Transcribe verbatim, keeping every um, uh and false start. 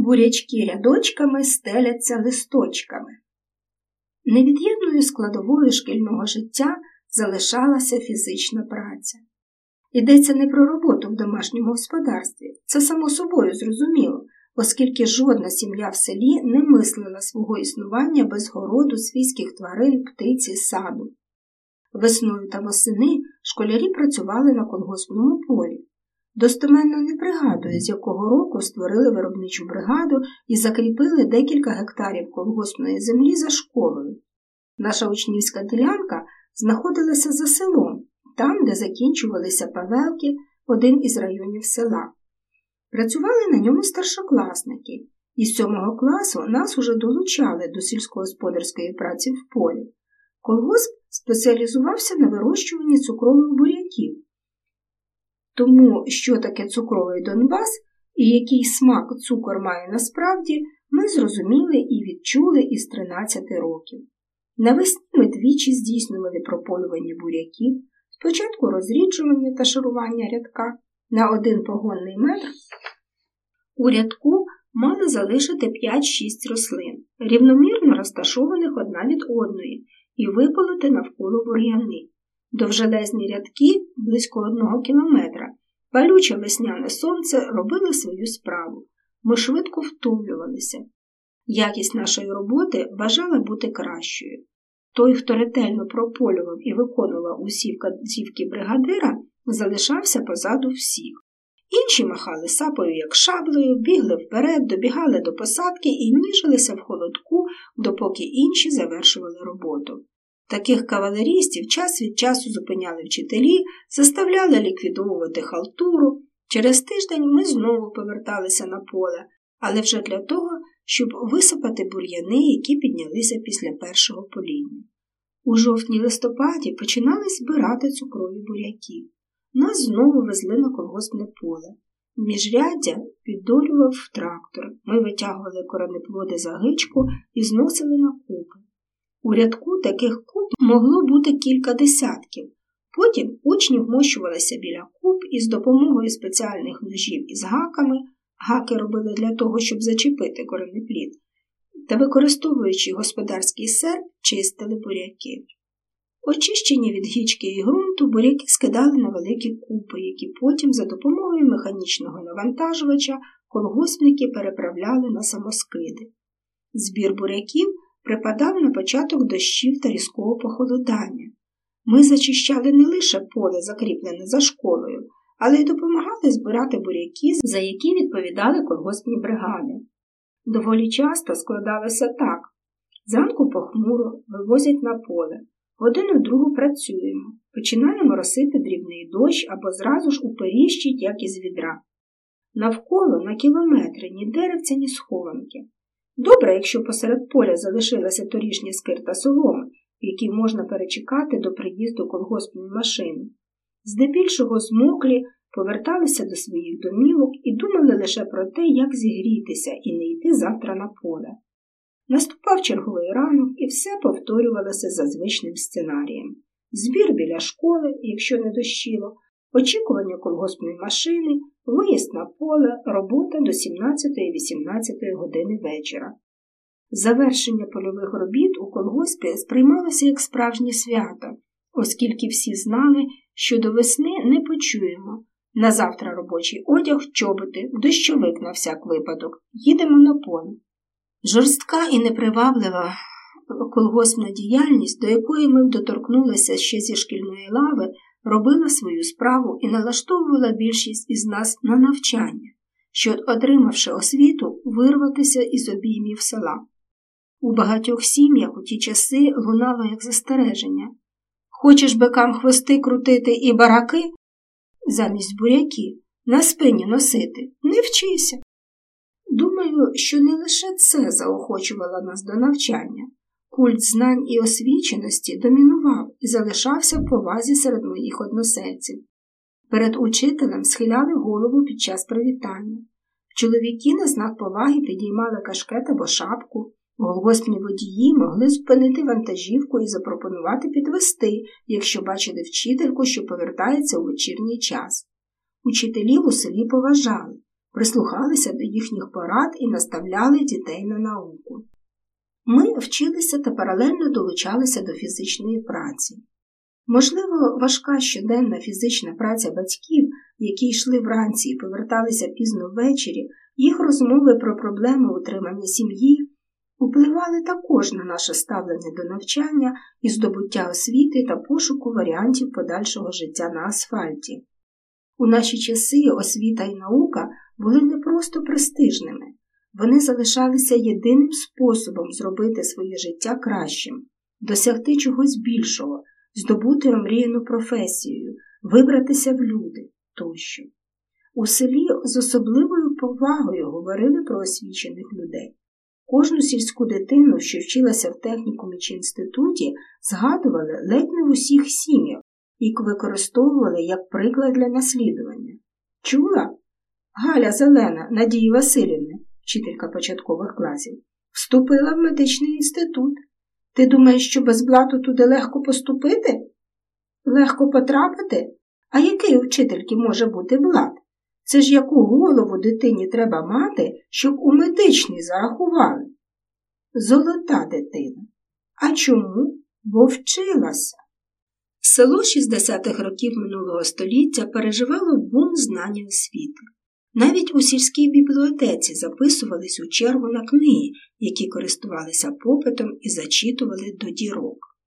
Бурячки рядочками стеляться листочками. Невід'ємною складовою шкільного життя залишалася фізична праця. Йдеться не про роботу в домашньому господарстві, це само собою зрозуміло, оскільки жодна сім'я в селі не мислила свого існування без городу, свійських тварин, птиці, саду. Весною та восени школярі працювали на колгоспному полі. Достеменно не пригадую, з якого року створили виробничу бригаду і закріпили декілька гектарів колгоспної землі за школою. Наша учнівська ділянка знаходилася за селом, там, де закінчувалися Павелки, один із районів села. Працювали на ньому старшокласники, і з сьомого класу нас уже долучали до сільськогосподарської праці в полі. Колгосп спеціалізувався на вирощуванні цукрових буряків. Тому, що таке цукровий Донбас і який смак цукор має насправді, ми зрозуміли і відчули із тринадцяти років. Навесні ми двічі здійснювали прополювання буряків, спочатку розріджування та шарування рядка. На один погонний метр у рядку мали залишити п'ять-шість рослин, рівномірно розташованих одна від одної, і виполоти навколо бур'яни. Довжелезні рядки, близько одного кілометра, палюче весняне сонце робило свою справу. Ми швидко втомлювалися. Якість нашої роботи бажала бути кращою. Той, хто ретельно прополював і виконував усі вказівки бригадира, залишався позаду всіх. Інші махали сапою, як шаблею, бігли вперед, добігали до посадки і ніжилися в холодку, допоки інші завершували роботу. Таких кавалерістів час від часу зупиняли вчителі, заставляли ліквідовувати халтуру. Через тиждень ми знову поверталися на поле, але вже для того, щоб висипати бур'яни, які піднялися після першого поління. У жовтні-листопаді починали збирати цукрові буряки. Нас знову везли на колгоспне поле. Міжряддя піддолював трактор. Ми витягували коренеплоди за гичку і зносили на купи. У рядку таких куп могло бути кілька десятків. Потім учні вмощувалися біля куп і з допомогою спеціальних ножів із гаками, гаки робили для того, щоб зачепити коренеплід, та використовуючи господарський серп, чистили буряки. Очищені від гічки і ґрунту, буряки скидали на великі купи, які потім за допомогою механічного навантажувача колгоспники переправляли на самоскиди. Збір буряків припадав на початок дощів та різкого похолодання. Ми зачищали не лише поле, закріплене за школою, але й допомагали збирати буряки, за які відповідали колгоспні бригади. Доволі часто складалося так. Зранку похмуро вивозять на поле, годину-другу працюємо, починаємо росити дрібний дощ або зразу ж уперіщить, як із відра. Навколо на кілометри ні деревця, ні схованки. Добре, якщо посеред поля залишилася торішня скирта соломи, які можна перечекати до приїзду колгоспної машини. Здебільшого змоклі поверталися до своїх домівок і думали лише про те, як зігрітися і не йти завтра на поле. Наступав черговий ранок, і все повторювалося за звичним сценарієм. Збір біля школи, якщо не дощило, очікування колгоспної машини, виїзд на поле, робота до сімнадцятої-вісімнадцятої години вечора. Завершення польових робіт у колгоспі сприймалося як справжнє свято, оскільки всі знали, що до весни не почуємо. На завтра робочий одяг, чоботи, дощовик на всяк випадок. Їдемо на поле. Жорстка і неприваблива колгоспна діяльність, до якої ми доторкнулися ще зі шкільної лави, робила свою справу і налаштовувала більшість із нас на навчання, щоб, отримавши освіту, вирватися із обіймів села. У багатьох сім'ях у ті часи лунало як застереження. Хочеш бикам хвости крутити і бараки? Замість буряків на спині носити не вчися. Думаю, що не лише це заохочувало нас до навчання. Культ знань і освіченості домінував і залишався в повазі серед моїх односельців. Перед учителем схиляли голову під час привітання. Чоловіки на знак поваги підіймали кашкет або шапку. Колгоспні водії могли зупинити вантажівку і запропонувати підвести, якщо бачили вчительку, що повертається у вечірній час. Учителів у селі поважали. прислухалися до їхніх порад і наставляли дітей на науку. Ми вчилися та паралельно долучалися до фізичної праці. Можливо, важка щоденна фізична праця батьків, які йшли вранці і поверталися пізно ввечері, їх розмови про проблеми утримання сім'ї впливали також на наше ставлення до навчання і здобуття освіти та пошуку варіантів подальшого життя на асфальті. У наші часи освіта і наука були не просто престижними, вони залишалися єдиним способом зробити своє життя кращим, досягти чогось більшого, здобути омріяну професію, вибратися в люди тощо. У селі з особливою повагою говорили про освічених людей. Кожну сільську дитину, що вчилася в технікумі чи інституті, згадували ледь не в усіх сім'ях і використовували як приклад для наслідування. Чула? Галя Зелена Надії Василівни, вчителька початкових класів, вступила в медичний інститут. Ти думаєш, що без блату туди легко поступити? Легко потрапити? А який у вчительки може бути блат? Це ж яку голову дитині треба мати, щоб у медичний зарахували? Золота дитина. А чому? Бо вчилася. Село шістдесятих років минулого століття переживало бум знань і освіти. Навіть у сільській бібліотеці записувались у чергу на книги, які користувалися попитом і зачитували до дірок.